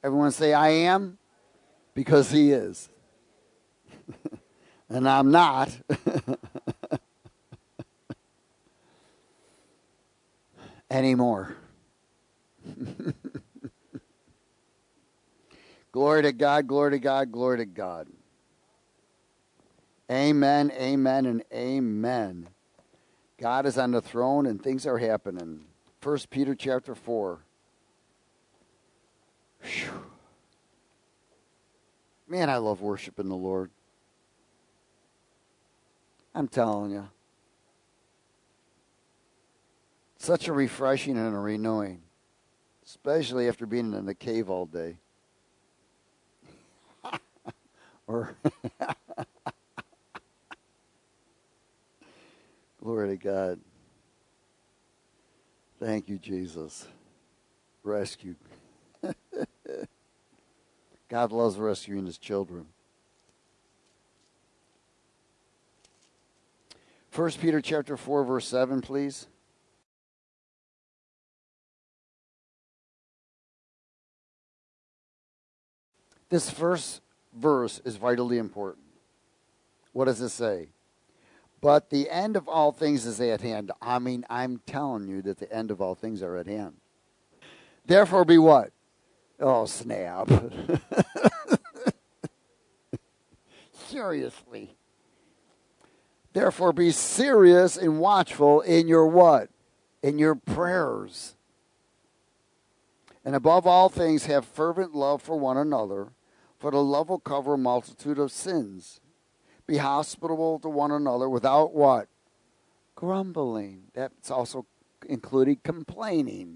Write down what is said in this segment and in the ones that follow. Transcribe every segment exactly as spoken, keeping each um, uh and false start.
Everyone say, I am, because he is. And I'm not. Anymore. Glory to God, glory to God, glory to God. Amen, amen, and amen. God is on the throne and things are happening. First Peter chapter four. Whew. Man, I love worshiping the Lord. I'm telling you. Such a refreshing and a renewing. Especially after being in the cave all day. or Glory to God. Thank you, Jesus. Rescue. God loves rescuing his children. First Peter chapter four, verse seven, please. This first verse is vitally important. What does it say? But the end of all things is at hand. I mean, I'm telling you that the end of all things are at hand. Therefore be what? Oh, snap. Seriously. Therefore be serious and watchful in your what? In your prayers. And above all things have fervent love for one another, for the love will cover a multitude of sins. Be hospitable to one another without what? Grumbling. That's also including complaining.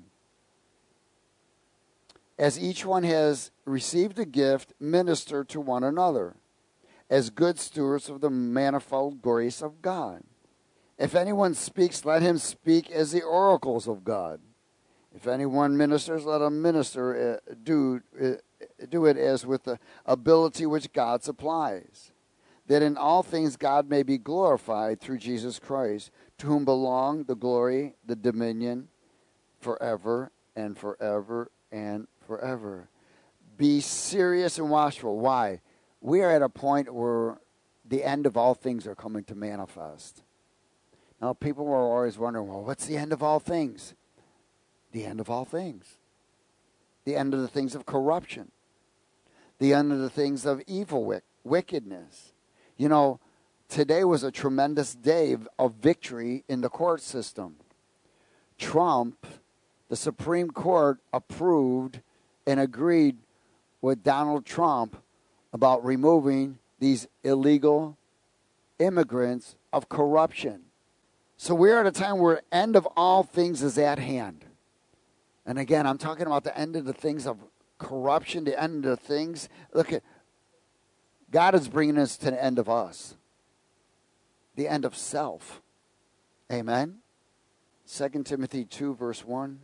As each one has received a gift, minister to one another, as good stewards of the manifold grace of God. If anyone speaks, let him speak as the oracles of God. If anyone ministers, let him minister, uh, do, uh, do it as with the ability which God supplies, that in all things God may be glorified through Jesus Christ, to whom belong the glory, the dominion, forever and forever and forever. Be serious and watchful. Why? We are at a point where the end of all things are coming to manifest. Now, people are always wondering, well, what's the end of all things? The end of all things. The end of the things of corruption. The end of the things of evil, wickedness. You know, today was a tremendous day of victory in the court system. Trump, the Supreme Court, approved and agreed with Donald Trump about removing these illegal immigrants of corruption. So we're at a time where the end of all things is at hand. And again, I'm talking about the end of the things of corruption, the end of the things. Look at, God is bringing us to the end of us. The end of self. Amen. Second Timothy two, verse one.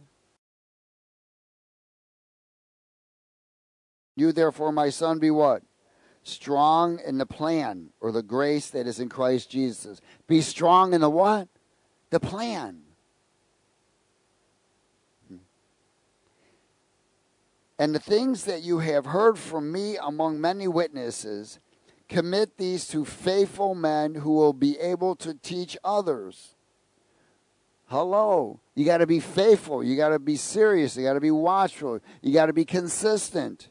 You therefore, my son, be what? Strong in the plan or the grace that is in Christ Jesus. Be strong in the what? The plan. And the things that you have heard from me among many witnesses, commit these to faithful men who will be able to teach others. Hello. You got to be faithful. You got to be serious. You got to be watchful. You got to be consistent.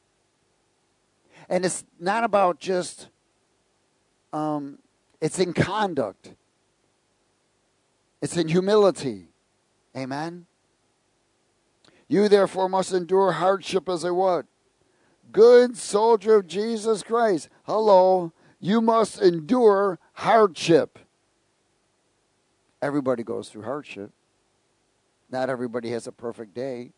And it's not about just, um, it's in conduct. It's in humility. Amen? You therefore must endure hardship as a what? Good soldier of Jesus Christ. Hello. You must endure hardship. Everybody goes through hardship. Not everybody has a perfect day.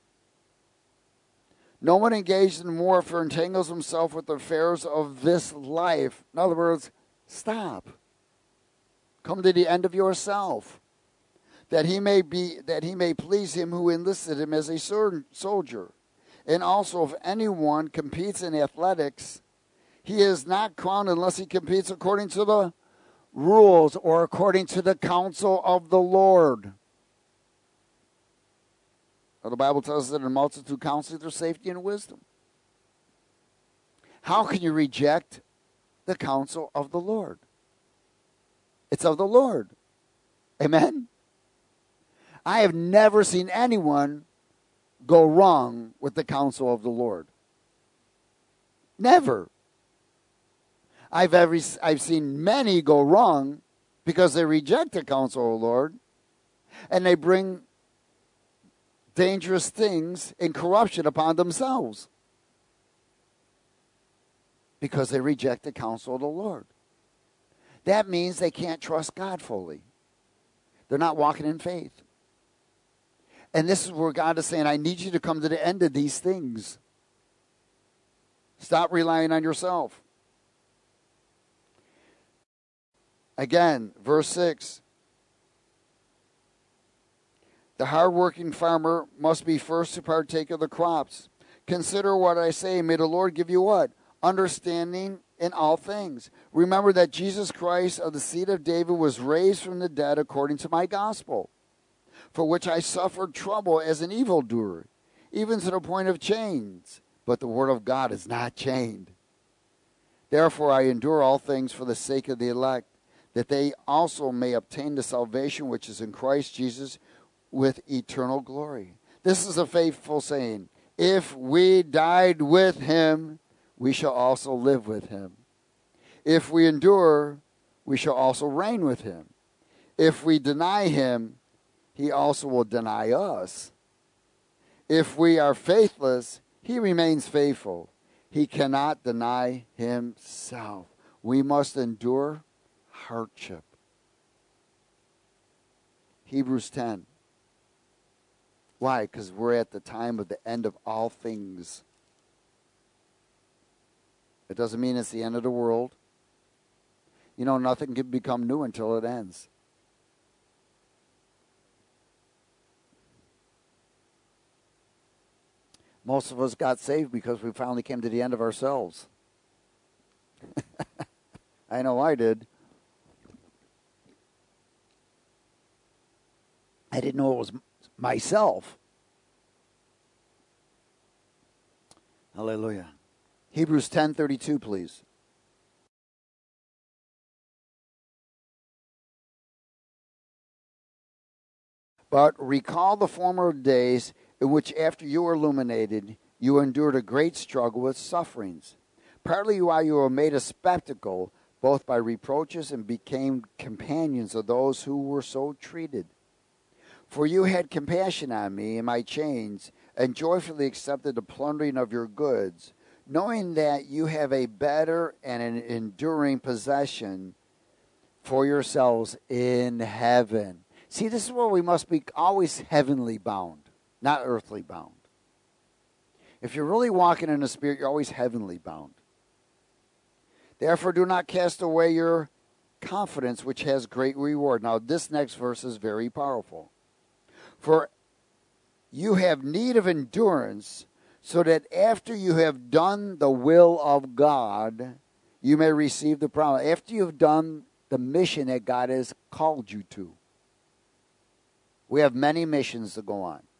No one engaged in warfare entangles himself with the affairs of this life. In other words, stop. Come to the end of yourself, that he may be that he may please him who enlisted him as a soldier. And also, if anyone competes in athletics, he is not crowned unless he competes according to the rules or according to the counsel of the Lord. Well, the Bible tells us that in a multitude counsel there's safety and wisdom. How can you reject the counsel of the Lord? It's of the Lord. Amen? I have never seen anyone go wrong with the counsel of the Lord. Never. I've ever, I've seen many go wrong because they reject the counsel of the Lord, and they bring dangerous things and corruption upon themselves because they reject the counsel of the Lord. That means they can't trust God fully. They're not walking in faith. And this is where God is saying, I need you to come to the end of these things. Stop relying on yourself. Again, verse six. The hardworking farmer must be first to partake of the crops. Consider what I say. May the Lord give you what? Understanding in all things. Remember that Jesus Christ of the seed of David was raised from the dead according to my gospel, for which I suffered trouble as an evildoer, even to the point of chains. But the word of God is not chained. Therefore I endure all things for the sake of the elect, that they also may obtain the salvation which is in Christ Jesus with eternal glory. This is a faithful saying. If we died with him, we shall also live with him. If we endure, we shall also reign with him. If we deny him, he also will deny us. If we are faithless, he remains faithful. He cannot deny himself. We must endure hardship. Hebrews ten. Why? Because we're at the time of the end of all things. It doesn't mean it's the end of the world. You know, nothing can become new until it ends. Most of us got saved because we finally came to the end of ourselves. I know I did. I didn't know it was myself. Hallelujah. Hebrews ten thirty-two, please. But recall the former days in which after you were illuminated, you endured a great struggle with sufferings, partly while you were made a spectacle, both by reproaches and became companions of those who were so treated. For you had compassion on me in my chains, and joyfully accepted the plundering of your goods, knowing that you have a better and an enduring possession for yourselves in heaven. See, this is where we must be always heavenly bound, not earthly bound. If you're really walking in the Spirit, you're always heavenly bound. Therefore, do not cast away your confidence, which has great reward. Now, this next verse is very powerful. For you have need of endurance, so that after you have done the will of God, you may receive the promise. After you've done the mission that God has called you to. We have many missions to go on.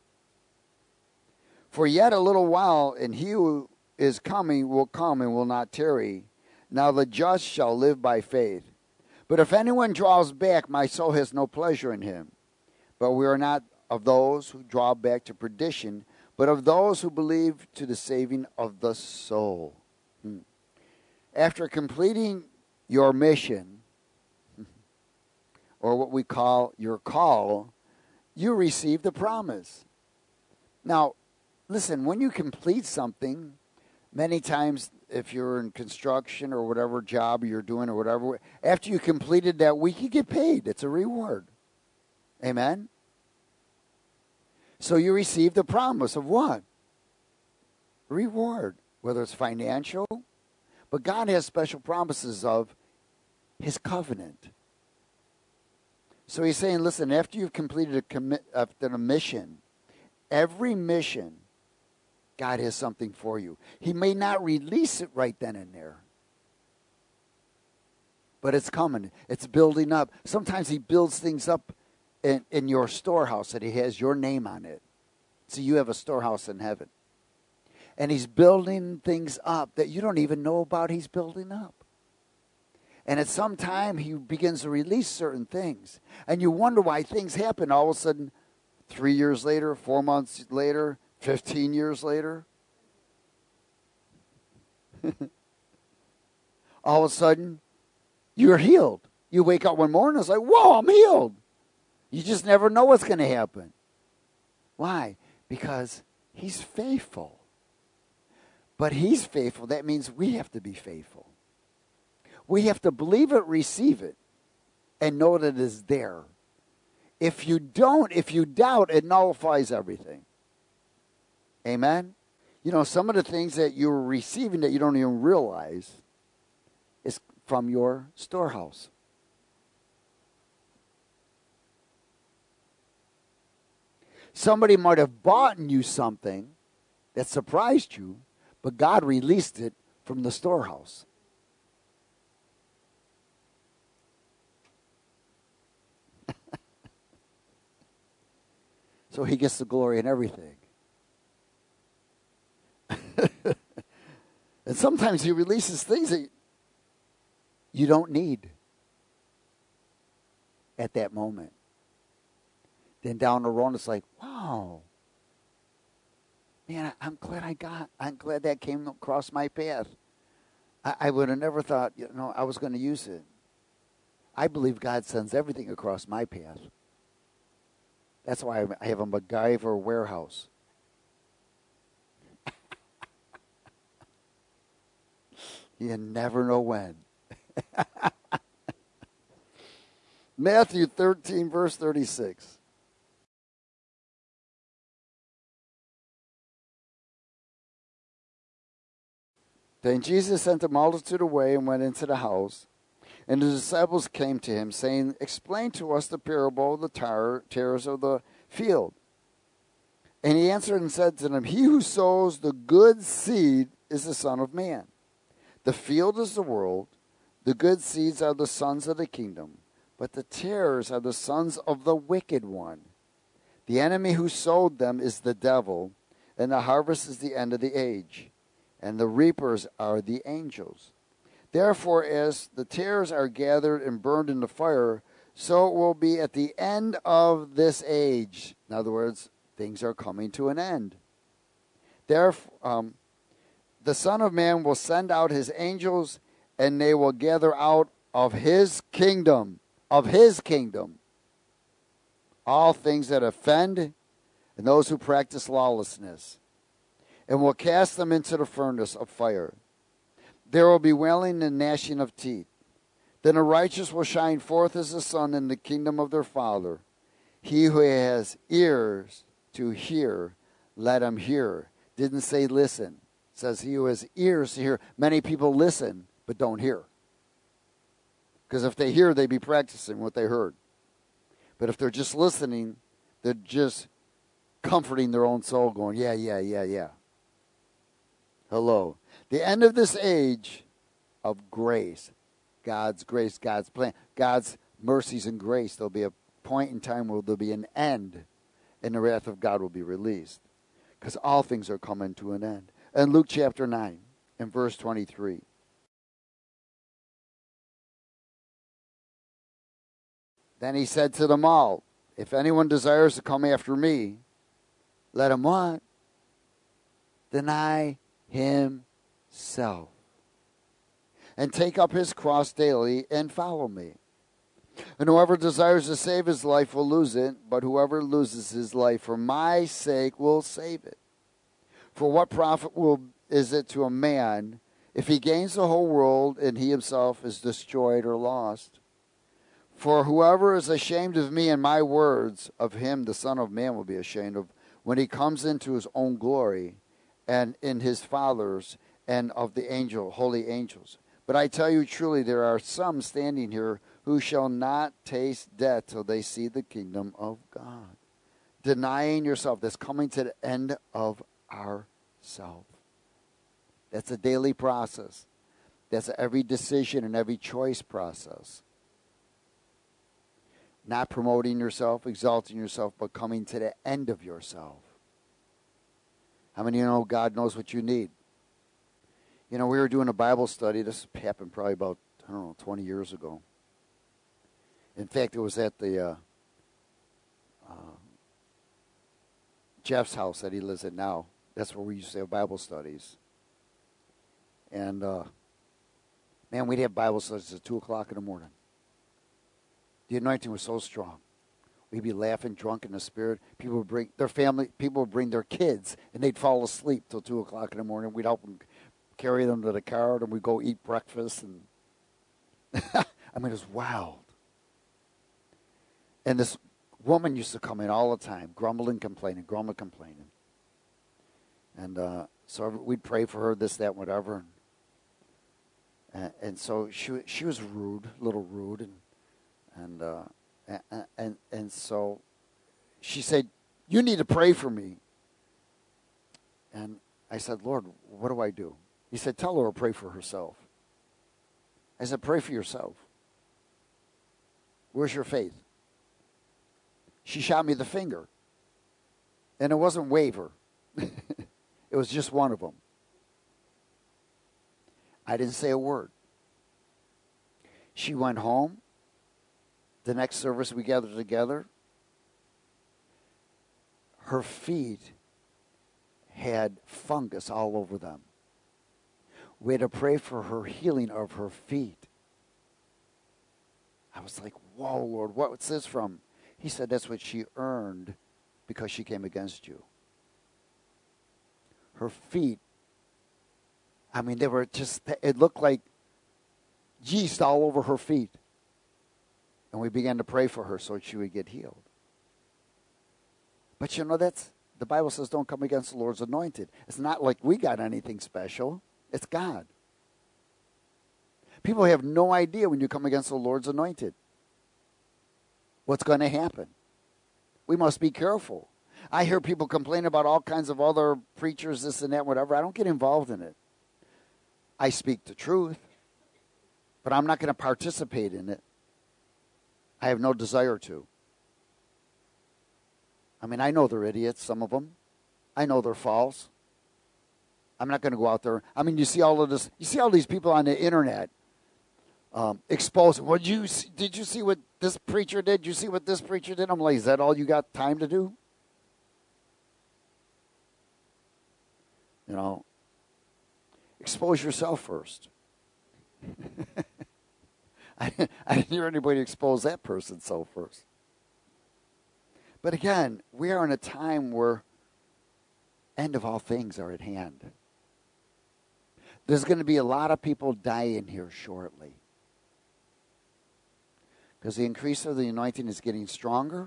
For yet a little while, and he who is coming will come and will not tarry. Now the just shall live by faith. But if anyone draws back, my soul has no pleasure in him. But we are not of those who draw back to perdition, but of those who believe to the saving of the soul. Hmm. After completing your mission, or what we call your call, you receive the promise. Now, listen, when you complete something, many times if you're in construction or whatever job you're doing or whatever, after you completed that week, you get paid. It's a reward. Amen? So you receive the promise of what? Reward, whether it's financial. But God has special promises of his covenant. So he's saying, listen, after you've completed a, commit, after a mission, every mission, God has something for you. He may not release it right then and there. But it's coming. It's building up. Sometimes he builds things up in, in your storehouse that he has your name on it. So you have a storehouse in heaven. And he's building things up that you don't even know about he's building up. And at some time, he begins to release certain things. And you wonder why things happen all of a sudden, three years later, four months later, fifteen years later. All of a sudden, you're healed. You wake up one morning, it's like, whoa, I'm healed. You just never know what's going to happen. Why? Because he's faithful. But he's faithful. That means we have to be faithful. We have to believe it, receive it, and know that it is there. If you don't, if you doubt, it nullifies everything. Amen? You know, some of the things that you're receiving that you don't even realize is from your storehouse. Somebody might have bought you something that surprised you, but God released it from the storehouse. So he gets the glory in everything. And sometimes he releases things that you don't need at that moment. Then down the road, it's like, wow. Man, I'm glad I got, I'm glad that came across my path. I, I would have never thought, you know, I was going to use it. I believe God sends everything across my path. That's why I have a MacGyver warehouse. You never know when. Matthew thirteen, verse thirty-six. Then Jesus sent the multitude away and went into the house. And the disciples came to him, saying, explain to us the parable of the tar- tares of the field. And he answered and said to them, he who sows the good seed is the Son of Man. The field is the world. The good seeds are the sons of the kingdom. But the tares are the sons of the wicked one. The enemy who sowed them is the devil, and the harvest is the end of the age. And the reapers are the angels. Therefore, as the tares are gathered and burned in the fire, so it will be at the end of this age. In other words, things are coming to an end. Therefore, um, the Son of Man will send out his angels, and they will gather out of his kingdom, of his kingdom, all things that offend and those who practice lawlessness, and will cast them into the furnace of fire. There will be wailing and gnashing of teeth. Then the righteous will shine forth as the sun in the kingdom of their Father. He who has ears to hear, let him hear. Didn't say listen. It says he who has ears to hear. Many people listen, but don't hear. Because if they hear, they'd be practicing what they heard. But if they're just listening, they're just comforting their own soul, going, yeah, yeah, yeah, yeah. Hello. The end of this age of grace, God's grace, God's plan, God's mercies and grace, there'll be a point in time where there'll be an end, and the wrath of God will be released. Because all things are coming to an end. And Luke chapter nine and verse twenty-three. Then he said to them all, if anyone desires to come after me, let him what? Deny himself. And take up his cross daily and follow me. And whoever desires to save his life will lose it, but whoever loses his life for my sake will save it. For what profit will is it to a man if he gains the whole world and he himself is destroyed or lost? For whoever is ashamed of me and my words, of him the Son of Man will be ashamed of when he comes into his own glory and in his Father's and of the angel, holy angels. But I tell you truly, there are some standing here who shall not taste death till they see the kingdom of God. Denying yourself, that's coming to the end of ourself. That's a daily process. That's every decision and every choice process. Not promoting yourself, exalting yourself, but coming to the end of yourself. How many of you know God knows what you need? You know, we were doing a Bible study. This happened probably about, I don't know, twenty years ago. In fact, it was at the uh, uh, Jeff's house that he lives at now. That's where we used to have Bible studies. And, uh, man, we'd have Bible studies at two o'clock in the morning. The anointing was so strong. We'd be laughing, drunk in the spirit. People would bring their family, people would bring their kids, and they'd fall asleep till two o'clock in the morning. We'd help them carry them to the car, and we'd go eat breakfast. And I mean, it was wild. And this woman used to come in all the time, grumbling, complaining, grumbling, complaining. And uh, so we'd pray for her, this, that, whatever. And, and so she she was rude, a little rude, and and uh, and, and and so she said, "You need to pray for me." And I said, "Lord, what do I do?" He said, "Tell her to pray for herself." I said, "Pray for yourself. Where's your faith?" She shot me the finger. And it wasn't waver. It was just one of them. I didn't say a word. She went home. The next service we gathered together. Her feet had fungus all over them. We had to pray for her healing of her feet. I was like, whoa, Lord, what's this from? He said, that's what she earned because she came against you. Her feet, I mean, they were just, it looked like yeast all over her feet. And we began to pray for her so she would get healed. But you know, that's, the Bible says don't come against the Lord's anointed. It's not like we got anything special. It's God. People have no idea when you come against the Lord's anointed what's going to happen. We must be careful. I hear people complain about all kinds of other preachers, this and that, whatever. I don't get involved in it. I speak the truth, but I'm not going to participate in it. I have no desire to. I mean, I know they're idiots, some of them. I know they're false. I'm not going to go out there. I mean, you see all of this. You see all these people on the internet um, exposing. Well, you see, did you see what this preacher did? Did you see what this preacher did? I'm like, is that all you got time to do? You know, expose yourself first. I, I didn't hear anybody expose that person so first. But again, we are in a time where end of all things are at hand. There's going to be a lot of people dying here shortly. Because the increase of the anointing is getting stronger.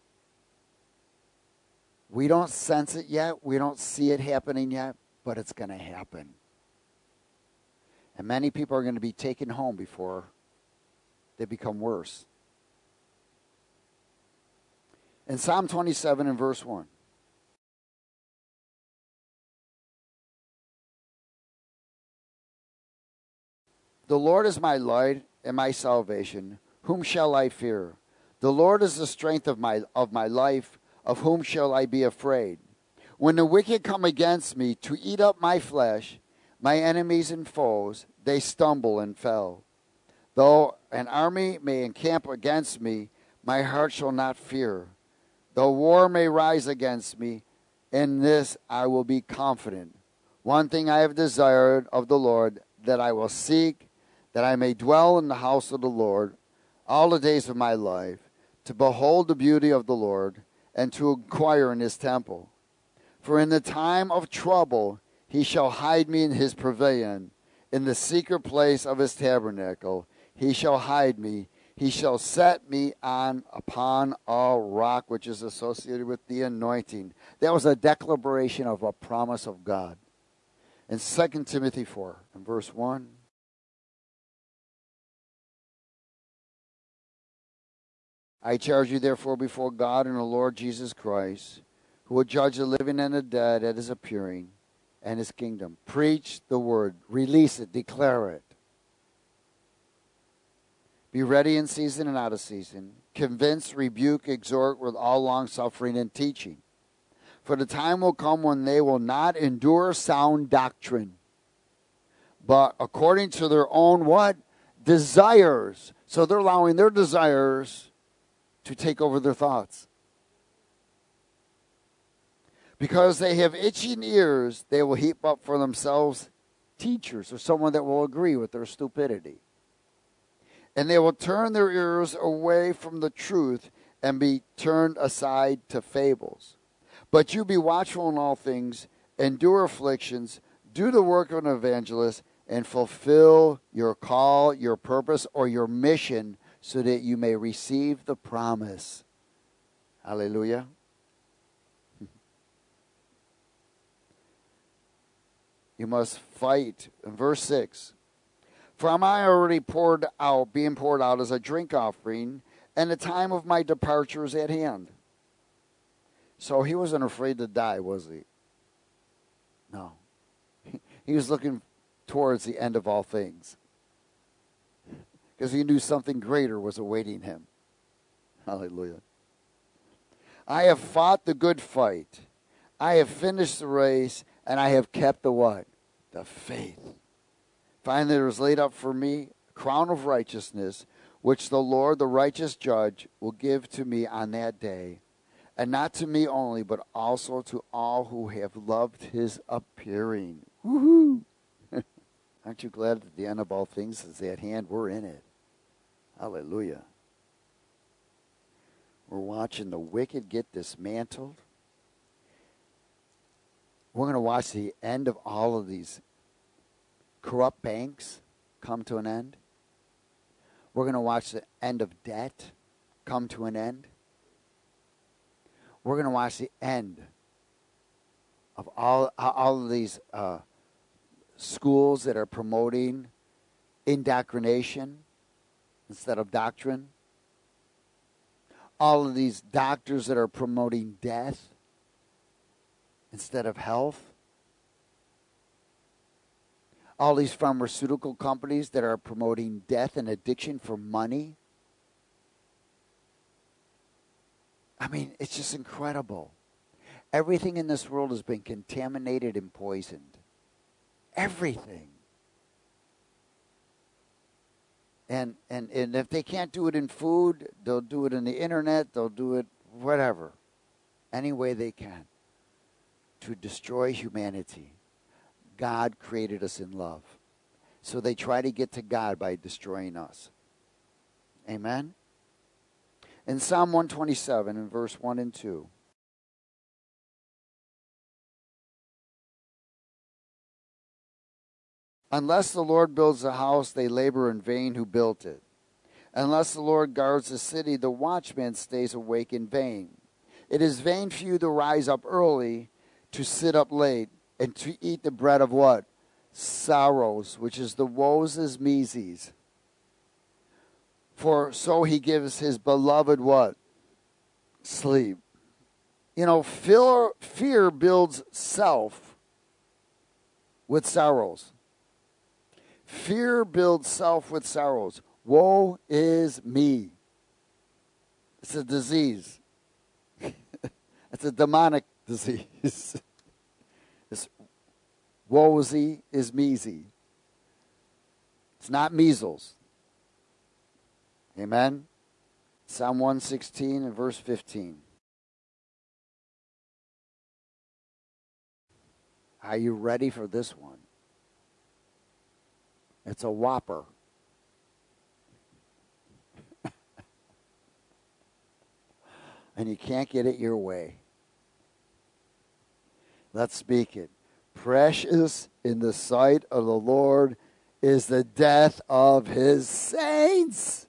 We don't sense it yet. We don't see it happening yet. But it's going to happen. And many people are going to be taken home before they become worse. In Psalm twenty-seven and verse one. The Lord is my light and my salvation. Whom shall I fear? The Lord is the strength of my of my life. Of whom shall I be afraid? When the wicked come against me to eat up my flesh, my enemies and foes, they stumble and fell. Though an army may encamp against me, my heart shall not fear. Though war may rise against me, in this I will be confident. One thing I have desired of the Lord, that I will seek, that I may dwell in the house of the Lord all the days of my life, to behold the beauty of the Lord, and to inquire in his temple. For in the time of trouble he shall hide me in his pavilion, in the secret place of his tabernacle he shall hide me. He shall set me on upon a rock, which is associated with the anointing. That was a declaration of a promise of God. In Second Timothy four, in verse one. I charge you therefore before God and the Lord Jesus Christ, who will judge the living and the dead at his appearing and his kingdom. Preach the word. Release it. Declare it. Be ready in season and out of season. Convince, rebuke, exhort with all longsuffering and teaching. For the time will come when they will not endure sound doctrine, but according to their own what? Desires. So they're allowing their desires to take over their thoughts. Because they have itching ears, they will heap up for themselves teachers, or someone that will agree with their stupidity. And they will turn their ears away from the truth and be turned aside to fables. But you be watchful in all things, endure afflictions, do the work of an evangelist, and fulfill your call, your purpose, or your mission, so that you may receive the promise. Hallelujah. You must fight. In verse six, for am I already poured out, being poured out as a drink offering, and the time of my departure is at hand. So he wasn't afraid to die, was he? No. He was looking towards the end of all things, because he knew something greater was awaiting him. Hallelujah. I have fought the good fight. I have finished the race, and I have kept the what? The faith. Finally, there is laid up for me a crown of righteousness, which the Lord, the righteous judge, will give to me on that day. And not to me only, but also to all who have loved his appearing. Woohoo! Aren't you glad that the end of all things is at hand? We're in it. Hallelujah. We're watching the wicked get dismantled. We're going to watch the end of all of these corrupt banks come to an end. We're going to watch the end of debt come to an end. We're going to watch the end of all, all of these uh, schools that are promoting indoctrination instead of doctrine. All of these doctors that are promoting death instead of health. All these pharmaceutical companies that are promoting death and addiction for money. I mean, it's just incredible. Everything in this world has been contaminated and poisoned. Everything. And, and, and if they can't do it in food, they'll do it in the internet, they'll do it whatever. Any way they can. To destroy humanity. God created us in love. So they try to get to God by destroying us. Amen? In Psalm one twenty-seven, in verse one and two. Unless the Lord builds a house, they labor in vain who built it. Unless the Lord guards the city, the watchman stays awake in vain. It is vain for you to rise up early, to sit up late, and to eat the bread of what? Sorrows, which is the woes is Mises. For so he gives his beloved what? Sleep. You know, fear, fear builds self with sorrows. Fear builds self with sorrows. Woe is me. It's a disease. It's a demonic disease. It's woe-is is measy. It's not measles. Amen? Psalm one sixteen and verse fifteen. Are you ready for this one? It's a whopper. And you can't get it your way. Let's speak it. Precious in the sight of the Lord is the death of his saints.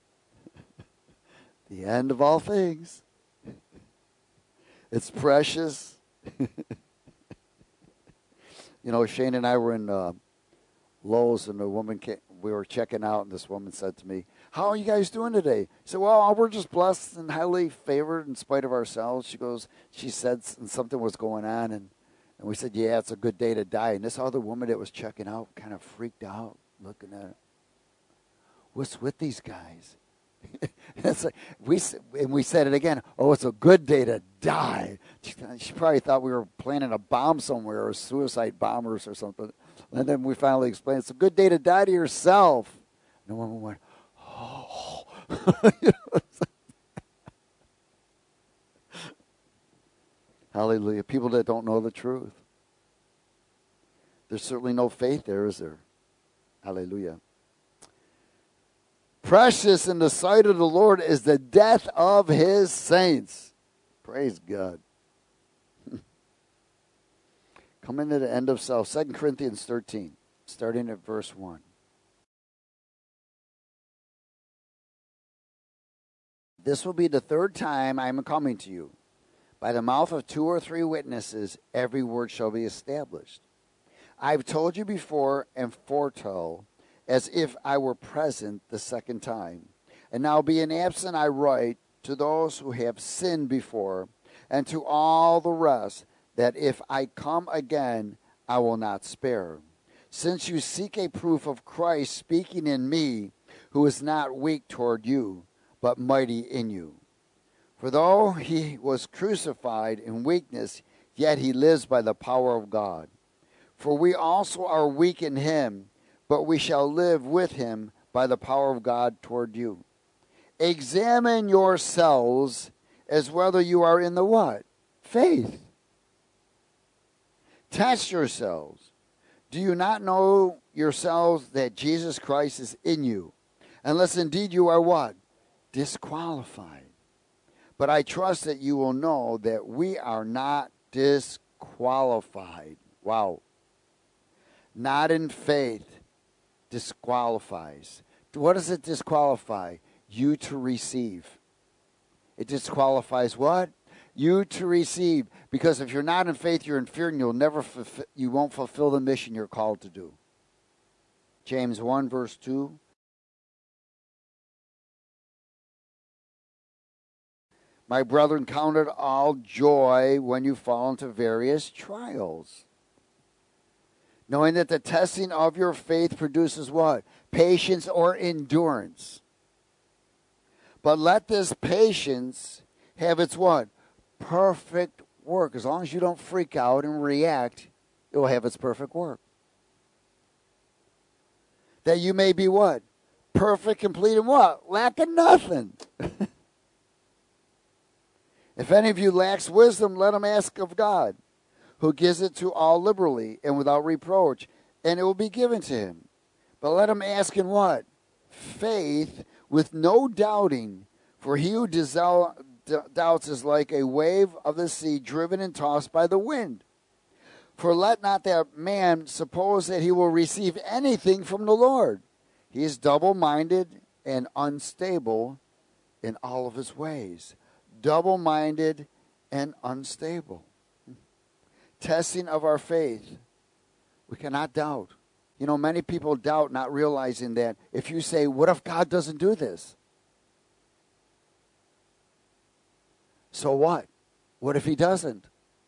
The end of all things. It's precious. You know, Shane and I were in uh, Lowe's, and the woman came, we were checking out, and this woman said to me, "How are you guys doing today?" I said, "Well, we're just blessed and highly favored in spite of ourselves." She goes, she said something was going on, and, and we said, "Yeah, it's a good day to die." And this other woman that was checking out kind of freaked out, looking at it. What's with these guys? It's like we and we said it again. Oh, it's a good day to die. She probably thought we were planning a bomb somewhere or suicide bombers or something. And then we finally explained, it's a good day to die to yourself. And the woman went, oh. Hallelujah. People that don't know the truth. There's certainly no faith there, is there? Hallelujah. Precious in the sight of the Lord is the death of his saints. Praise God. Coming to the end of self. Second Corinthians thirteen, starting at verse one. This will be the third time I am coming to you. By the mouth of two or three witnesses, every word shall be established. I have told you before and foretell, as if I were present the second time. And now being absent, I write to those who have sinned before, and to all the rest, that if I come again, I will not spare. Since you seek a proof of Christ speaking in me, who is not weak toward you, but mighty in you. For though he was crucified in weakness, yet he lives by the power of God. For we also are weak in him, but we shall live with him by the power of God toward you. Examine yourselves as whether you are in the what? Faith. Test yourselves. Do you not know yourselves that Jesus Christ is in you? Unless indeed you are what? Disqualified. But I trust that you will know that we are not disqualified. Wow. Not in faith. Disqualifies. What does it disqualify? You to receive. It disqualifies what? You to receive. Because if you're not in faith, you're in fear, and you'll never fulfill, you won't fulfill the mission you're called to do. James one, verse two. My brethren, count it all joy when you fall into various trials, knowing that the testing of your faith produces what? Patience or endurance. But let this patience have its what? Perfect work. As long as you don't freak out and react, it will have its perfect work. That you may be what? Perfect, complete, and what? Lacking nothing. If any of you lacks wisdom, let him ask of God, who gives it to all liberally and without reproach, and it will be given to him. But let him ask in what? Faith, with no doubting, for he who desou- d- doubts is like a wave of the sea driven and tossed by the wind. For let not that man suppose that he will receive anything from the Lord. He is double-minded and unstable in all of his ways. Double-minded and unstable. Testing of our faith. We cannot doubt. You know, many people doubt, not realizing that if you say, what if God doesn't do this? So what? What if he doesn't?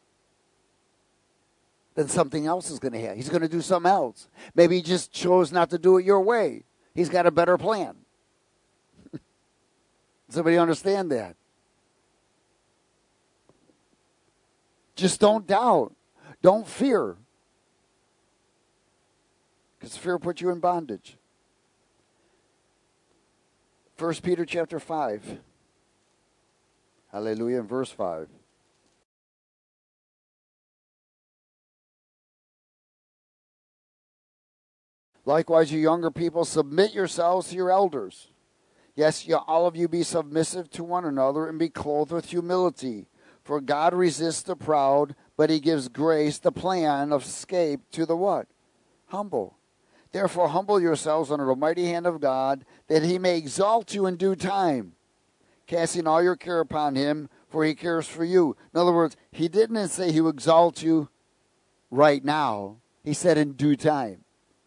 Then something else is going to happen. He's going to do something else. Maybe he just chose not to do it your way. He's got a better plan. Does somebody understand that? Just don't doubt. Don't fear. Because fear puts you in bondage. First Peter chapter five. Hallelujah. In verse five. Likewise, you younger people, submit yourselves to your elders. Yes, you, all of you be submissive to one another and be clothed with humility. For God resists the proud, but he gives grace, the plan of escape to the what? Humble. Therefore humble yourselves under the mighty hand of God, that he may exalt you in due time, casting all your care upon him, for he cares for you. In other words, he didn't say he would exalt you right now. He said in due time.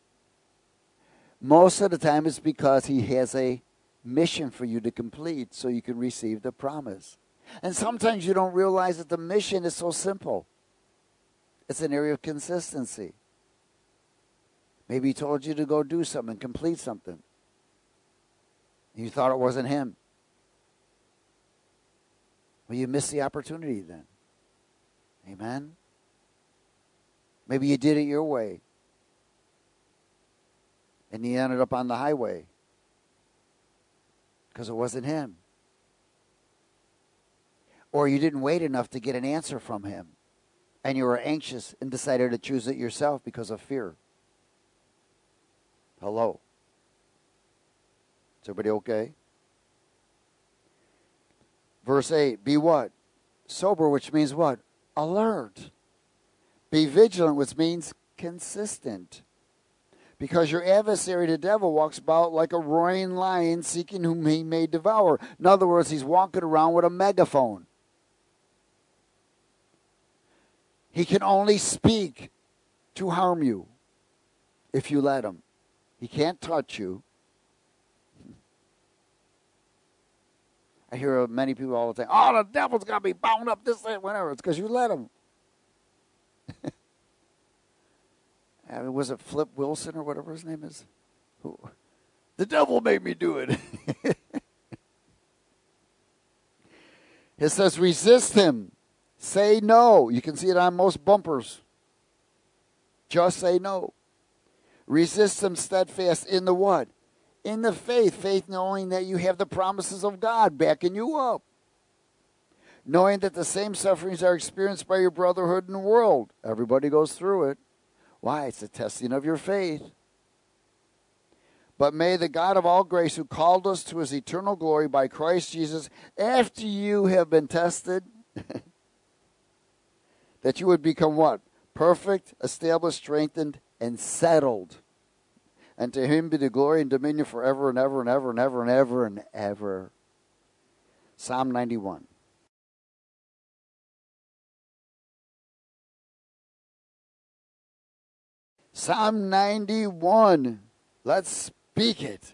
Most of the time it's because he has a mission for you to complete so you can receive the promise. And sometimes you don't realize that the mission is so simple. It's an area of consistency. Maybe he told you to go do something, complete something. You thought it wasn't him. Well, you missed the opportunity then. Amen? Maybe you did it your way. And you ended up on the highway. Because it wasn't him. Or you didn't wait enough to get an answer from him. And you were anxious and decided to choose it yourself because of fear. Hello. Is everybody okay? Verse eight, be what? Sober, which means what? Alert. Be vigilant, which means consistent. Because your adversary, the devil, walks about like a roaring lion seeking whom he may devour. In other words, he's walking around with a megaphone. He can only speak to harm you if you let him. He can't touch you. I hear many people all the time, oh, the devil's got to be bound up, this, that, whatever. It's because you let him. I mean, was it Flip Wilson or whatever his name is? Who? The devil made me do it. It says resist him. Say no. You can see it on most bumpers. Just say no. Resist him steadfast in the what? In the faith. Faith knowing that you have the promises of God backing you up. Knowing that the same sufferings are experienced by your brotherhood in the world. Everybody goes through it. Why? It's a testing of your faith. But may the God of all grace, who called us to his eternal glory by Christ Jesus, after you have been tested, that you would become what? Perfect, established, strengthened, and settled. And to him be the glory and dominion forever and ever and ever and ever and ever and ever. Psalm ninety-one. Psalm ninety-one. Let's speak it.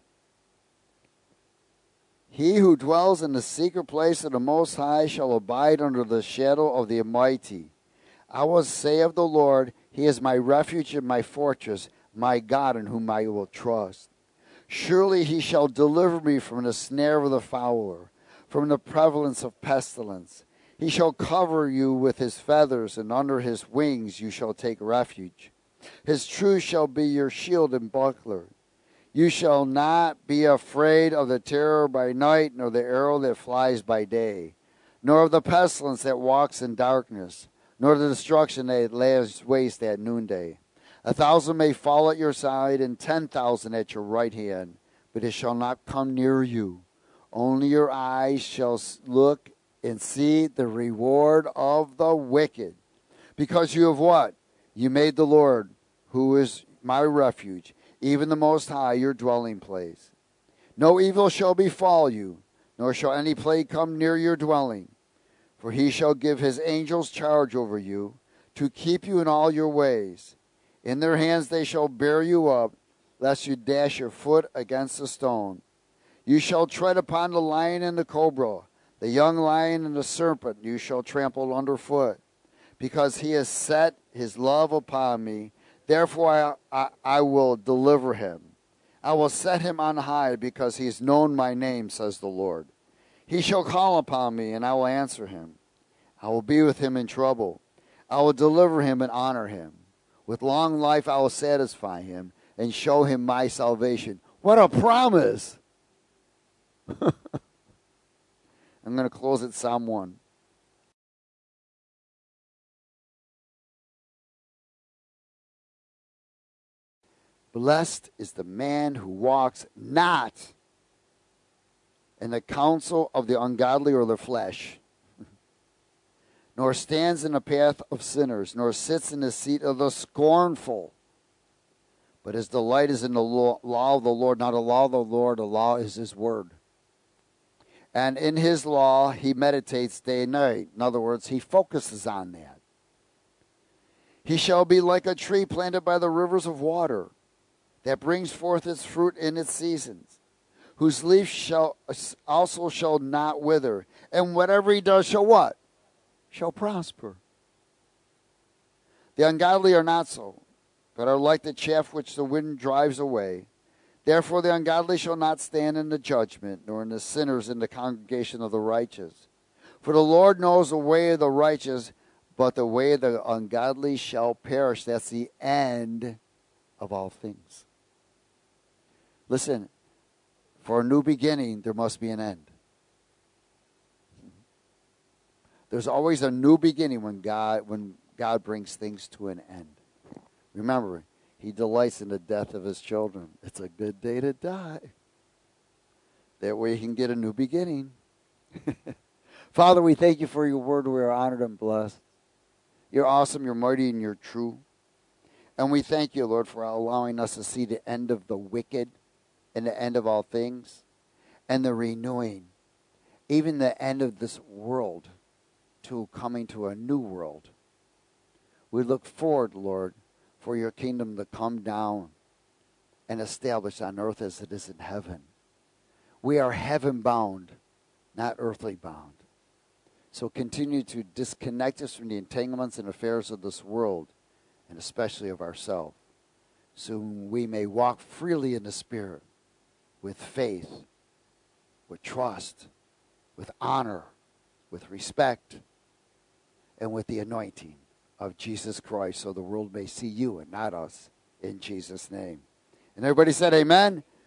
He who dwells in the secret place of the Most High shall abide under the shadow of the Almighty. I will say of the Lord, he is my refuge and my fortress, my God in whom I will trust. Surely he shall deliver me from the snare of the fowler, from the prevalence of pestilence. He shall cover you with his feathers, and under his wings you shall take refuge. His truth shall be your shield and buckler. You shall not be afraid of the terror by night, nor the arrow that flies by day, nor of the pestilence that walks in darkness, nor the destruction that lays waste at noonday. A thousand may fall at your side, and ten thousand at your right hand, but it shall not come near you. Only your eyes shall look and see the reward of the wicked. Because you have what? You made the Lord, who is my refuge, even the Most High, your dwelling place. No evil shall befall you, nor shall any plague come near your dwelling. For he shall give his angels charge over you, to keep you in all your ways. In their hands they shall bear you up, lest you dash your foot against a stone. You shall tread upon the lion and the cobra, the young lion and the serpent you shall trample underfoot. Because he has set his love upon me, therefore I, I, I will deliver him. I will set him on high, because he has known my name, says the Lord. He shall call upon me, and I will answer him. I will be with him in trouble. I will deliver him and honor him. With long life I will satisfy him and show him my salvation. What a promise! I'm going to close at Psalm one. Blessed is the man who walks not in the counsel of the ungodly or the flesh, nor stands in the path of sinners, nor sits in the seat of the scornful. But his delight is in the law, law of the Lord. Not the law of the Lord, the law is his word. And in his law he meditates day and night. In other words, he focuses on that. He shall be like a tree planted by the rivers of water, that brings forth its fruit in its seasons, whose leaf shall also shall not wither, and whatever he does shall what? Shall prosper. The ungodly are not so, but are like the chaff which the wind drives away. Therefore the ungodly shall not stand in the judgment, nor in the sinners in the congregation of the righteous. For the Lord knows the way of the righteous, but the way of the ungodly shall perish. That's the end of all things. Listen, for a new beginning, there must be an end. There's always a new beginning when God when God brings things to an end. Remember, he delights in the death of his children. It's a good day to die. That way he can get a new beginning. Father, we thank you for your word. We are honored and blessed. You're awesome, you're mighty, and you're true. And we thank you, Lord, for allowing us to see the end of the wicked and the end of all things and the renewing, even the end of this world, to coming to a new world. We look forward, Lord, for your kingdom to come down and establish on earth as it is in heaven. We are heaven bound, not earthly bound. So continue to disconnect us from the entanglements and affairs of this world, and especially of ourselves, so we may walk freely in the Spirit, with faith, with trust, with honor, with respect, and with the anointing of Jesus Christ, so the world may see you and not us, in Jesus' name. And everybody said amen.